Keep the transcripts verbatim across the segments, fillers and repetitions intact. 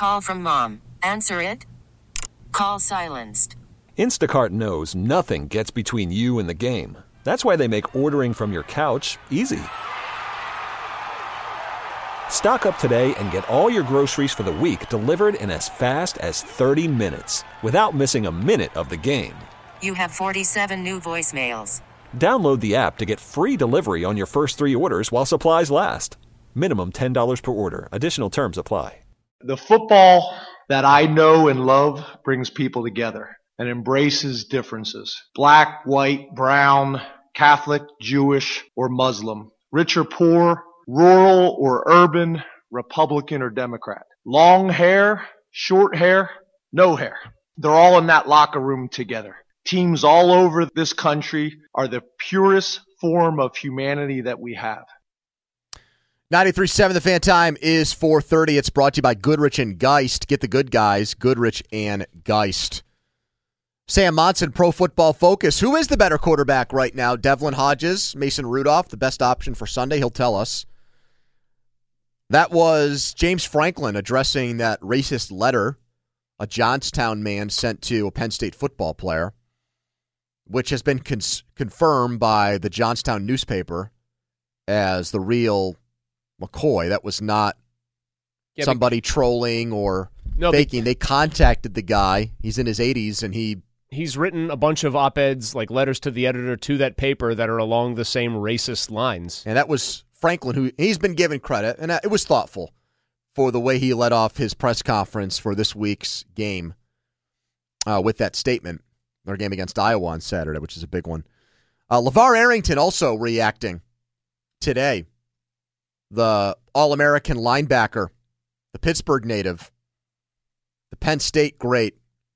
Call from mom. Answer it. Call silenced. Instacart knows nothing gets between you and the game. That's why they make ordering from your couch easy. Stock up today and get all your groceries for the week delivered in as fast as thirty minutes without missing a minute of the game. You have forty-seven new voicemails. Download the app to get free delivery on your first three orders while supplies last. Minimum ten dollars per order. Additional terms apply. The football that I know and love brings people together and embraces differences. Black, white, brown, Catholic, Jewish, or Muslim. Rich or poor, rural or urban, Republican or Democrat. Long hair, short hair, no hair. They're all in that locker room together. Teams all over this country are the purest form of humanity that we have. ninety-three point seven The Fan. Time is four thirty. It's brought to you by Goodrich and Geist. Get the good guys, Goodrich and Geist. Sam Monson, Pro Football Focus. Who is the better quarterback right now? Devlin Hodges, Mason Rudolph, the best option for Sunday? He'll tell us. That was James Franklin addressing that racist letter a Johnstown man sent to a Penn State football player, which has been cons- confirmed by the Johnstown newspaper as the real McCoy. That was not yeah, somebody but, trolling or no, faking. But, they contacted the guy. He's in his eighties, and he... He's written a bunch of op-eds, like letters to the editor, to that paper that are along the same racist lines. And that was Franklin, who he's been given credit, and it was thoughtful for the way he led off his press conference for this week's game uh, with that statement. Their game against Iowa on Saturday, which is a big one. Uh, LeVar Arrington also reacting today. The All-American linebacker, the Pittsburgh native, the Penn State great.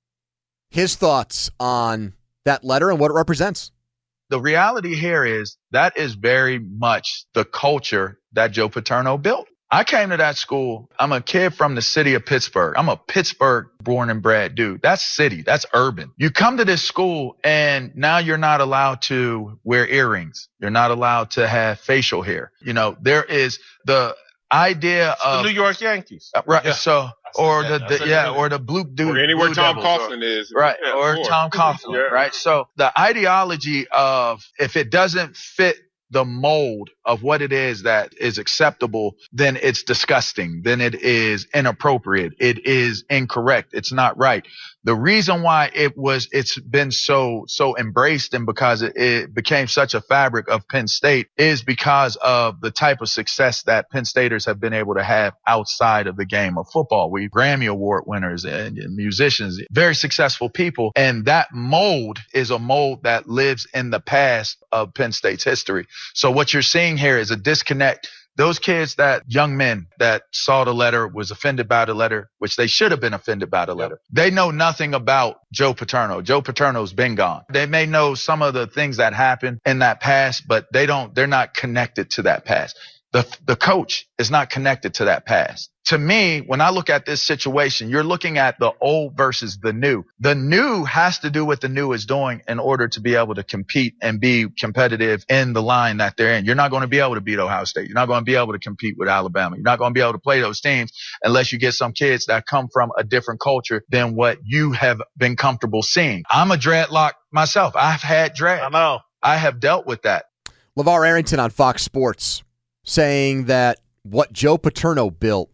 His thoughts on that letter and what it represents. The reality here is that is very much the culture that Joe Paterno built. I came to that school. I'm a kid from the city of Pittsburgh. I'm a Pittsburgh born and bred dude. That's city. That's urban. You come to this school and now you're not allowed to wear earrings. You're not allowed to have facial hair. You know, there is the idea it's of the New York Yankees. Uh, right. Yeah. So, or the, the yeah, or the blue dude. Or anywhere blue Tom Devils, Coughlin or, is. Right. Yeah, or or. Tom Coughlin. Yeah. Right. So the ideology of if it doesn't fit the mold of what it is that is acceptable, then it's disgusting. Then it is inappropriate. It is incorrect. It's not right. The reason why it was, it's been so, so embraced and because it, it became such a fabric of Penn State is because of the type of success that Penn Staters have been able to have outside of the game of football. We Grammy Award winners and, and musicians, very successful people. And that mold is a mold that lives in the past of Penn State's history. So what you're seeing here is a disconnect. Those kids, that young men that saw the letter, was offended by the letter, which they should have been offended by the letter. Yep. They know nothing about Joe Paterno. Joe Paterno's been gone. They may know some of the things that happened in that past, but they don't, they're not connected to that past. The, the coach is not connected to that past. To me, when I look at this situation, you're looking at the old versus the new. The new has to do what the new is doing in order to be able to compete and be competitive in the line that they're in. You're not going to be able to beat Ohio State. You're not going to be able to compete with Alabama. You're not going to be able to play those teams unless you get some kids that come from a different culture than what you have been comfortable seeing. I'm a dreadlock myself. I've had dread. I know. I have dealt with that. LeVar Arrington on Fox Sports saying that what Joe Paterno built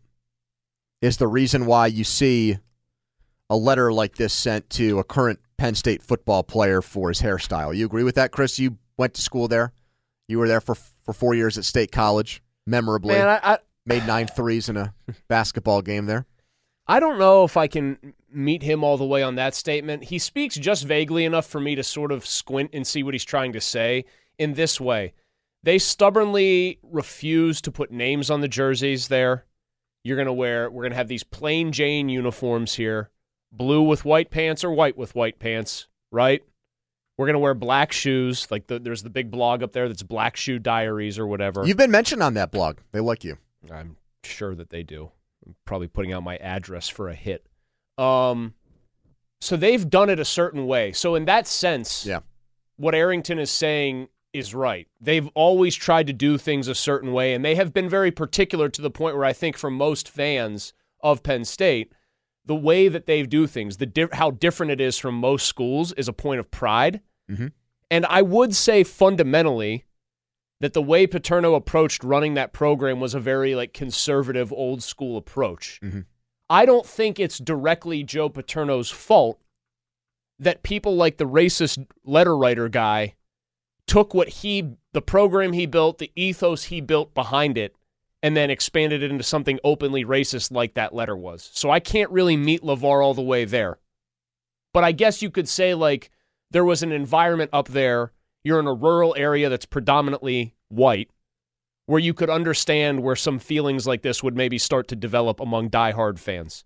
is the reason why you see a letter like this sent to a current Penn State football player for his hairstyle. You agree with that, Chris? You went to school there. You were there for for four years at State College, memorably. Man, I, I made nine threes in a basketball game there. I don't know if I can meet him all the way on that statement. He speaks just vaguely enough for me to sort of squint and see what he's trying to say in this way. They stubbornly refuse to put names on the jerseys there. You're going to wear, we're going to have these plain Jane uniforms here, blue with white pants or white with white pants, right? We're going to wear black shoes. Like the, there's the big blog up there that's Black Shoe Diaries or whatever. You've been mentioned on that blog. They like you. I'm sure that they do. I'm probably putting out my address for a hit. Um, so they've done it a certain way. So in that sense, yeah, what Arrington is saying is right. They've always tried to do things a certain way, and they have been very particular to the point where I think for most fans of Penn State, the way that they do things, the di- how different it is from most schools is a point of pride. Mm-hmm. And I would say fundamentally that the way Paterno approached running that program was a very like conservative, old school approach. Mm-hmm. I don't think it's directly Joe Paterno's fault that people like the racist letter writer guy took what he, the program he built, the ethos he built behind it, and then expanded it into something openly racist like that letter was. So I can't really meet LeVar all the way there. But I guess you could say, like, there was an environment up there, you're in a rural area that's predominantly white, where you could understand where some feelings like this would maybe start to develop among diehard fans.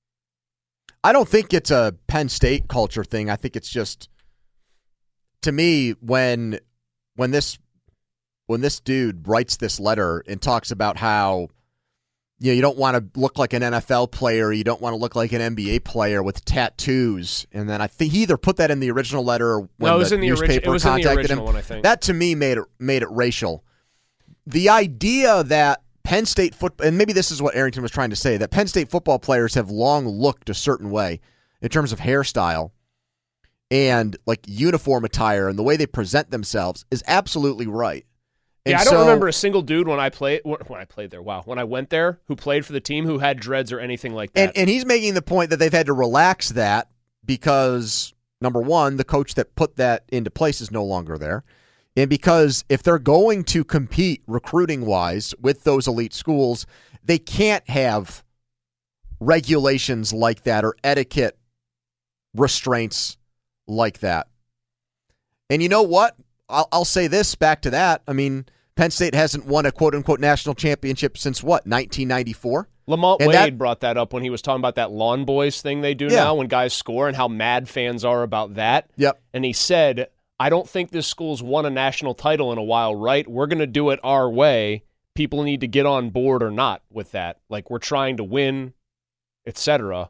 I don't think it's a Penn State culture thing. I think it's just, to me, when when this when this dude writes this letter and talks about how, you know, you don't want to look like an N F L player, you don't want to look like an N B A player with tattoos, and then I think he either put that in the original letter or when no, it was the in the newspaper origi- it was contacted in the original him. one, I think. That to me made it made it racial. The idea that Penn State football, and maybe this is what Arrington was trying to say, that Penn State football players have long looked a certain way in terms of hairstyle and like uniform attire and the way they present themselves is absolutely right. And yeah, I don't so, remember a single dude when I played when I played there. Wow, when I went there, who played for the team, who had dreads or anything like that. And, and he's making the point that they've had to relax that because, number one, the coach that put that into place is no longer there. And because if they're going to compete recruiting-wise with those elite schools, they can't have regulations like that or etiquette restraints like that. And you know what? I'll, I'll say this back to that. I mean, Penn State hasn't won a quote-unquote national championship since what, nineteen ninety-four? Lamont and Wade that, brought that up when he was talking about that Lawn Boys thing they do Yeah. now when guys score and how mad fans are about that. Yep. And he said, I don't think this school's won a national title in a while, right? We're going to do it our way. People need to get on board or not with that. Like, we're trying to win, et cetera.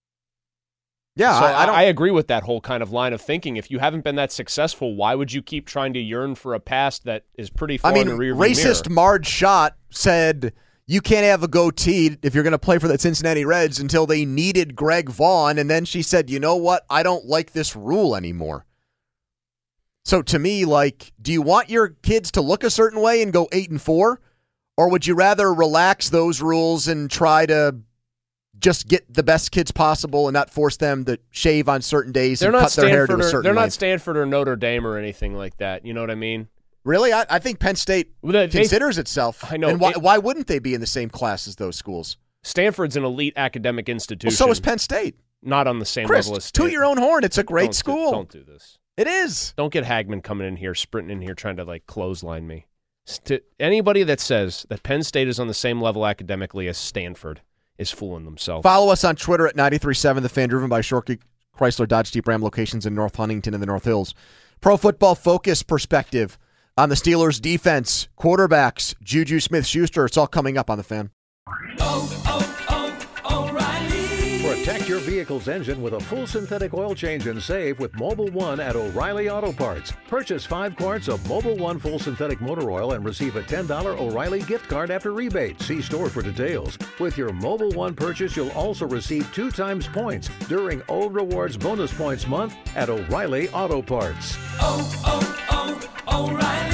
Yeah, so I, I don't. I agree with that whole kind of line of thinking. If you haven't been that successful, why would you keep trying to yearn for a past that is pretty far I mean, in the rearview racist mirror? Marge Schott said you can't have a goatee if you're going to play for the Cincinnati Reds until they needed Greg Vaughn, and then she said, you know what? I don't like this rule anymore. So to me, like, do you want your kids to look a certain way and go eight and four, or would you rather relax those rules and try to just get the best kids possible and not force them to shave on certain days They're and not cut their hair to a Stanford or, certain They're not length? Stanford or Notre Dame or anything like that. You know what I mean? Really? I, I think Penn State Well, they- considers itself. I know. And why, It- why wouldn't they be in the same class as those schools? Stanford's an elite academic institution. Well, so is Penn State. Not on the same Chris, level as toot State. your own horn. It's a great Don't do- school. don't do this. It is. Don't get Hagman coming in here, sprinting in here, trying to like clothesline me. St- anybody that says that Penn State is on the same level academically as Stanford is fooling themselves. Follow us on Twitter at nine three seven The Fan, driven by Shorkey Chrysler Dodge Jeep Ram locations in North Huntington and the North Hills. Pro Football Focus perspective on the Steelers' defense, quarterbacks, Juju Smith-Schuster. It's all coming up on The Fan. Oh, oh, oh, O'Reilly. Protect your vehicle's engine with a full synthetic oil change and save with Mobile One at O'Reilly Auto Parts. Purchase five quarts of Mobile One full synthetic motor oil and receive a ten dollars O'Reilly gift card after rebate. See store for details. With your Mobile One purchase, you'll also receive two times points during O Rewards Bonus Points Month at O'Reilly Auto Parts. Oh, oh, oh, O'Reilly.